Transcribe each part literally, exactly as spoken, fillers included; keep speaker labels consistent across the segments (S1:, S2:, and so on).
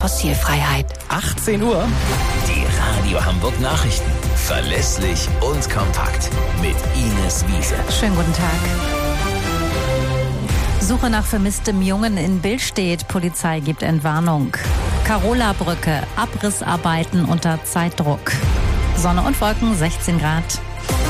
S1: Fossilfreiheit.
S2: achtzehn Uhr.
S3: Die Radio Hamburg Nachrichten. Verlässlich und kompakt. Mit Ines Wiese.
S1: Schönen guten Tag. Suche nach vermisstem Jungen in Billstedt. Polizei gibt Entwarnung. Carola-Brücke. Abrissarbeiten unter Zeitdruck. Sonne und Wolken, sechzehn Grad.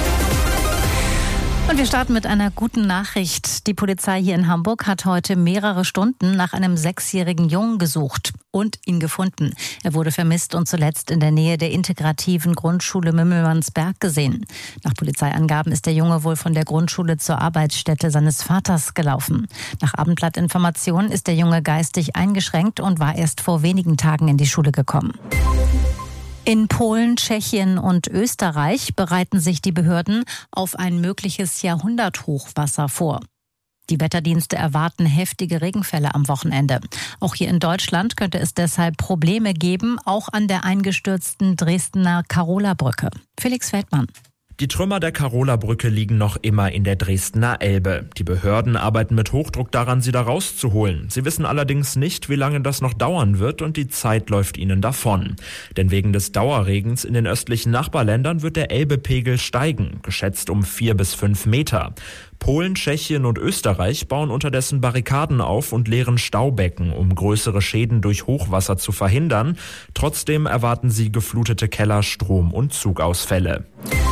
S1: Und wir starten mit einer guten Nachricht. Die Polizei hier in Hamburg hat heute mehrere Stunden nach einem sechsjährigen Jungen gesucht und ihn gefunden. Er wurde vermisst und zuletzt in der Nähe der integrativen Grundschule Mümmelmannsberg gesehen. Nach Polizeiangaben ist der Junge wohl von der Grundschule zur Arbeitsstätte seines Vaters gelaufen. Nach Abendblattinformationen ist der Junge geistig eingeschränkt und war erst vor wenigen Tagen in die Schule gekommen. In Polen, Tschechien und Österreich bereiten sich die Behörden auf ein mögliches Jahrhunderthochwasser vor. Die Wetterdienste erwarten heftige Regenfälle am Wochenende. Auch hier in Deutschland könnte es deshalb Probleme geben, auch an der eingestürzten Dresdner Carola-Brücke. Felix Feldmann.
S4: Die Trümmer der Carola-Brücke liegen noch immer in der Dresdner Elbe. Die Behörden arbeiten mit Hochdruck daran, sie da rauszuholen. Sie wissen allerdings nicht, wie lange das noch dauern wird, und die Zeit läuft ihnen davon. Denn wegen des Dauerregens in den östlichen Nachbarländern wird der Elbepegel steigen, geschätzt um vier bis fünf Meter. Polen, Tschechien und Österreich bauen unterdessen Barrikaden auf und leeren Staubecken, um größere Schäden durch Hochwasser zu verhindern. Trotzdem erwarten sie geflutete Keller, Strom- und Zugausfälle.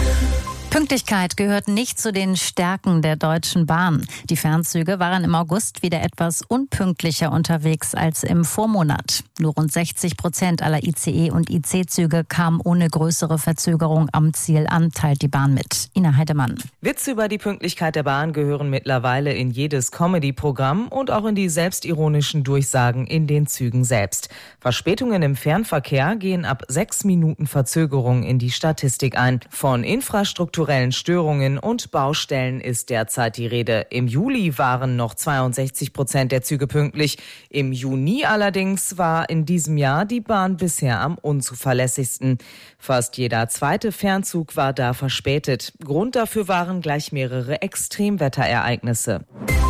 S1: Pünktlichkeit gehört nicht zu den Stärken der Deutschen Bahn. Die Fernzüge waren im August wieder etwas unpünktlicher unterwegs als im Vormonat. Nur rund sechzig Prozent aller I C E- und I C-Züge kamen ohne größere Verzögerung am Ziel an, teilt die Bahn mit. Ina Heidemann.
S5: Witze über die Pünktlichkeit der Bahn gehören mittlerweile in jedes Comedy-Programm und auch in die selbstironischen Durchsagen in den Zügen selbst. Verspätungen im Fernverkehr gehen ab sechs Minuten Verzögerung in die Statistik ein. Von Infrastrukturellen Störungen und Baustellen ist derzeit die Rede. Im Juli waren noch zweiundsechzig Prozent der Züge pünktlich. Im Juni allerdings war in diesem Jahr die Bahn bisher am unzuverlässigsten. Fast jeder zweite Fernzug war da verspätet. Grund dafür waren gleich mehrere Extremwetterereignisse.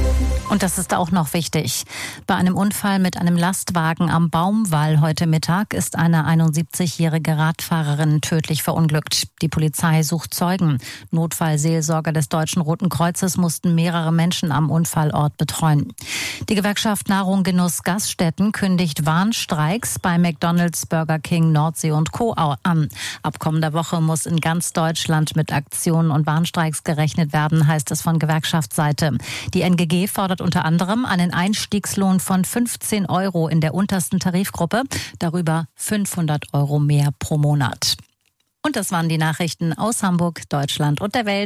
S1: Und das ist auch noch wichtig. Bei einem Unfall mit einem Lastwagen am Baumwall heute Mittag ist eine einundsiebzigjährige Radfahrerin tödlich verunglückt. Die Polizei sucht Zeugen. Notfallseelsorger des Deutschen Roten Kreuzes mussten mehrere Menschen am Unfallort betreuen. Die Gewerkschaft Nahrung, Genuss, Gaststätten kündigt Warnstreiks bei McDonald's, Burger King, Nordsee und Co. an. Ab kommender Woche muss in ganz Deutschland mit Aktionen und Warnstreiks gerechnet werden, heißt es von Gewerkschaftsseite. Die N G G fordert unter anderem einen Einstiegslohn von fünfzehn Euro in der untersten Tarifgruppe, darüber fünfhundert Euro mehr pro Monat. Und das waren die Nachrichten aus Hamburg, Deutschland und der Welt.